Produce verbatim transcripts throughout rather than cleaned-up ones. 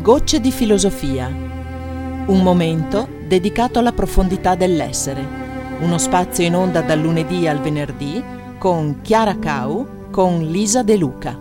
Gocce di filosofia. Un momento dedicato alla profondità dell'essere. Uno spazio in onda dal lunedì al venerdì con Chiara Cau, con Lisa De Luca.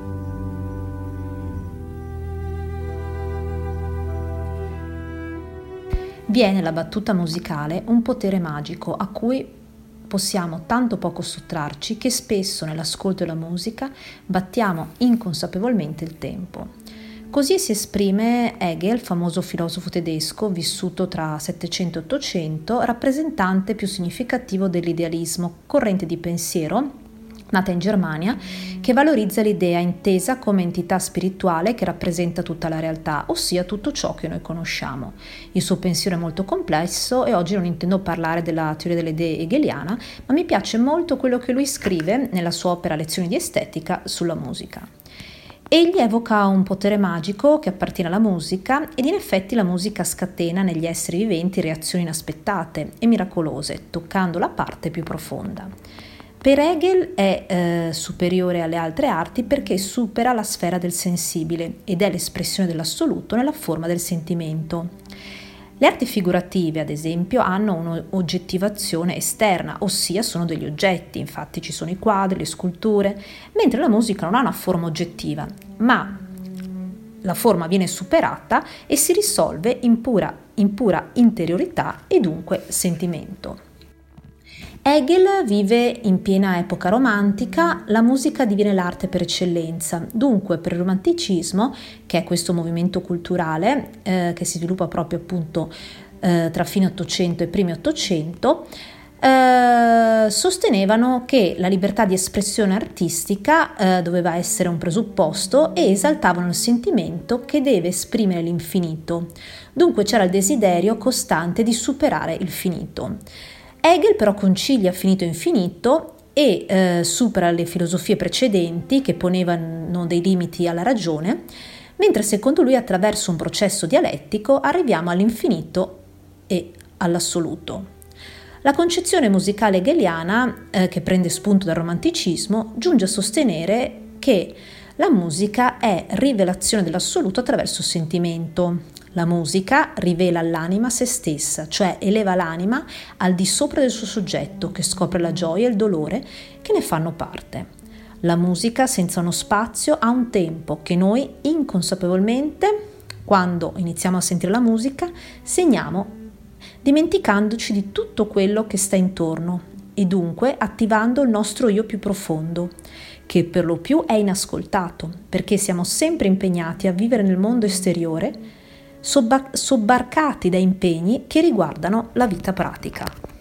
Vi è nella battuta musicale un potere magico a cui possiamo tanto poco sottrarci che spesso nell'ascolto della musica battiamo inconsapevolmente il tempo. Così si esprime Hegel, famoso filosofo tedesco vissuto tra Settecento e Ottocento, rappresentante più significativo dell'idealismo, corrente di pensiero nata in Germania, che valorizza l'idea intesa come entità spirituale che rappresenta tutta la realtà, ossia tutto ciò che noi conosciamo. Il suo pensiero è molto complesso e oggi non intendo parlare della teoria delle idee hegeliana, ma mi piace molto quello che lui scrive nella sua opera Lezioni di estetica sulla musica. Egli evoca un potere magico che appartiene alla musica ed in effetti la musica scatena negli esseri viventi reazioni inaspettate e miracolose, toccando la parte più profonda. Per Hegel è eh, superiore alle altre arti perché supera la sfera del sensibile ed è l'espressione dell'assoluto nella forma del sentimento. Le arti figurative, ad esempio, hanno un'oggettivazione esterna, ossia sono degli oggetti, infatti ci sono i quadri, le sculture, mentre la musica non ha una forma oggettiva, ma la forma viene superata e si risolve in pura, in pura interiorità e dunque sentimento. Hegel vive in piena epoca romantica, la musica diviene l'arte per eccellenza, dunque per il romanticismo, che è questo movimento culturale eh, che si sviluppa proprio appunto eh, tra fine Ottocento e primi Ottocento, eh, sostenevano che la libertà di espressione artistica eh, doveva essere un presupposto e esaltavano il sentimento che deve esprimere l'infinito, dunque c'era il desiderio costante di superare il finito. Hegel però concilia finito e infinito e eh, supera le filosofie precedenti che ponevano dei limiti alla ragione, mentre secondo lui attraverso un processo dialettico arriviamo all'infinito e all'assoluto. La concezione musicale hegeliana, eh, che prende spunto dal romanticismo, giunge a sostenere che la musica è rivelazione dell'assoluto attraverso il sentimento. La musica rivela all'anima se stessa, cioè eleva l'anima al di sopra del suo soggetto, che scopre la gioia e il dolore che ne fanno parte. La musica senza uno spazio ha un tempo che noi inconsapevolmente, quando iniziamo a sentire la musica, segniamo dimenticandoci di tutto quello che sta intorno e dunque attivando il nostro io più profondo, che per lo più è inascoltato, perché siamo sempre impegnati a vivere nel mondo esteriore, sobbarcati da impegni che riguardano la vita pratica.